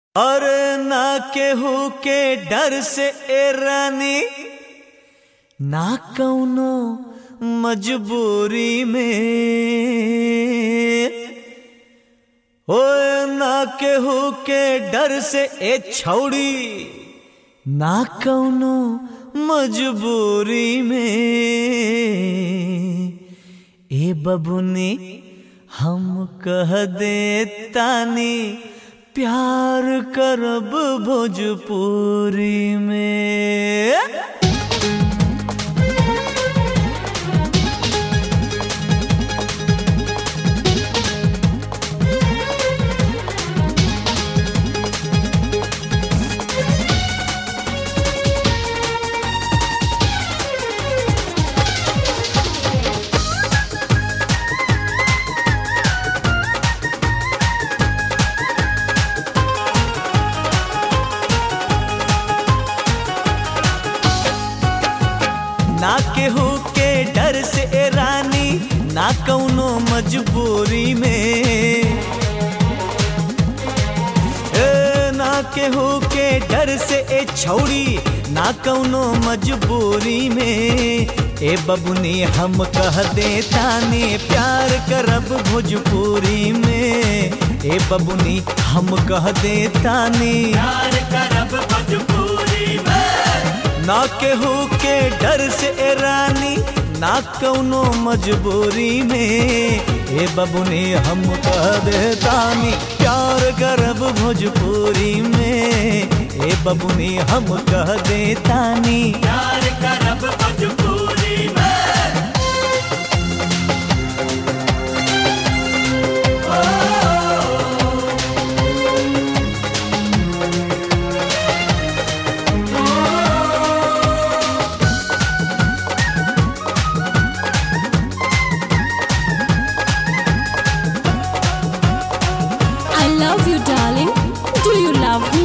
और ना केहू के डर से ए रानी, ना कौनो मजबूरी में, ओ ना केहू के डर से ए छौड़ी, ना कौनो मजबूरी में। ए बबुनी हम कह दे तानी, प्यार करब भोजपुरी में। ना केहू के डर से ए रानी, ना कौनो मजबूरी में, ना केहू के डर से ए छौड़ी, ना कौनो मजबूरी में। ए बबुनी हम कह दे तानी, प्यार करब भोजपुरी में। ए बबुनी हम कह दे तानी, प्यार करब भोजपुरी में। ना केहू के डर से ए रानी, ना कौनो मजबूरी में। ए बबुनी हम कह दे तानी, प्यार करब भोजपुरी में। ए बबुनी हम कह दे तानी, प्यार करब भोजपुरी में। love you darling, do you love me?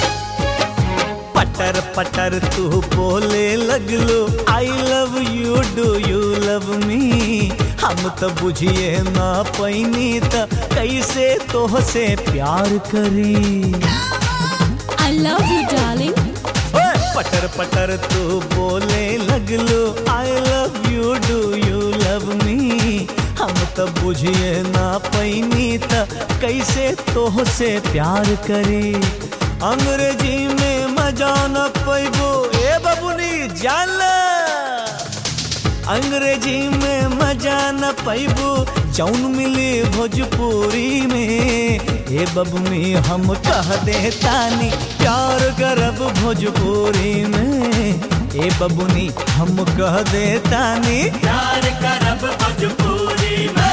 पटर पटर तू बोले लगलो, I love you do you love me. हम तो बुझिए ना पैनी त कैसे तोह से प्यार करी। I love you darling, पटर पटर तू बोले लगलो, I love you do you love me. हम तो बुझिए ना पैनी त कैसे तोह से प्यार करी। अंग्रेजी में मजा न पैबो, ए बबुनी जान ल। अंग्रेजी में मजा न पैबो, जौन मिली भोजपुरी में। ए बबुनी हम कह दे तानी, प्यार करब भोजपुरी में। ए बबुनी हम कह दे तानी, प्यार करब भोजपुरी में।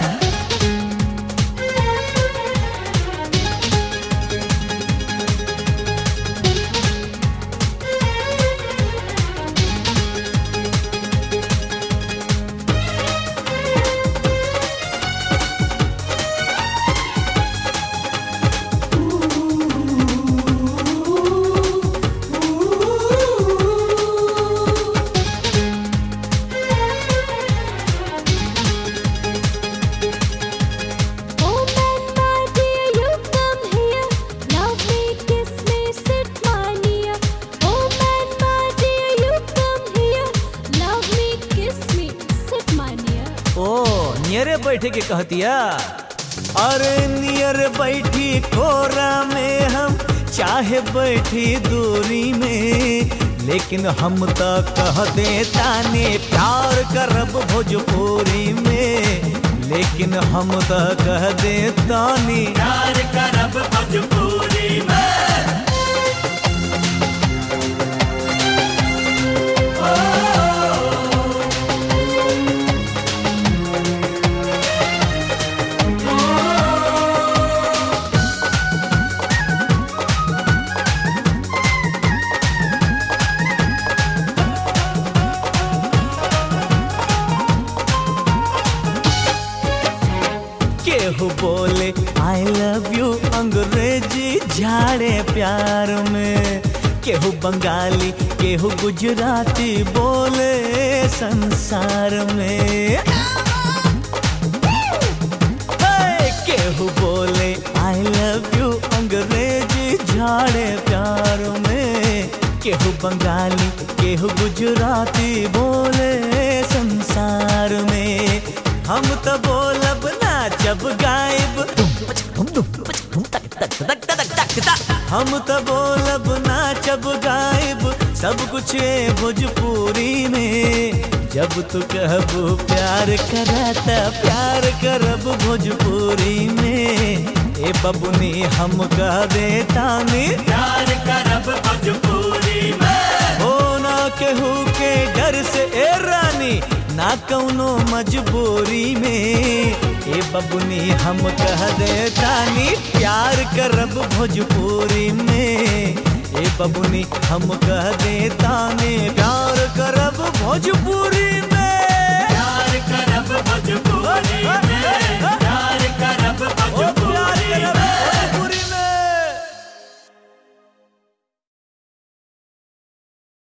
नियरे बैठे के कहतिया, अरे नियर बैठी कोरा में हम, चाहे बैठी दूरी में। लेकिन हम तो कह दे तानी, प्यार करब भोजपुरी में। लेकिन हम तो कह दे तानी, प्यार करब भोजपुरी में। केहू बोले आई लव यू अंग्रेजी झाड़े प्यार में। केहू बंगाली केहू गुजराती बोले संसार में। केहू बोले आई लव यू अंग्रेजी खाड़े प्यार में। केहू बंगाली केहू गुजराती बोले संसार में। हम तो बोलब नाचब गायब, हम तो बोलब नाचब गायब, सब कुछ है भोजपुरी में। जब तू कहबू प्यार कराता प्यार करब भोजपुरी में। ए बबुनी हम कह देतानी प्यार करब भोजपुरी में। हो ना केहू के डर से ए रानी, ना कौनो मजबूरी में। ए बबुनी हम कह देतानी प्यार करब भोजपुरी में। ए बबुनी हम कह देतानी प्यार करब भोजपुरी में। प्यार करब भोजपुरी में।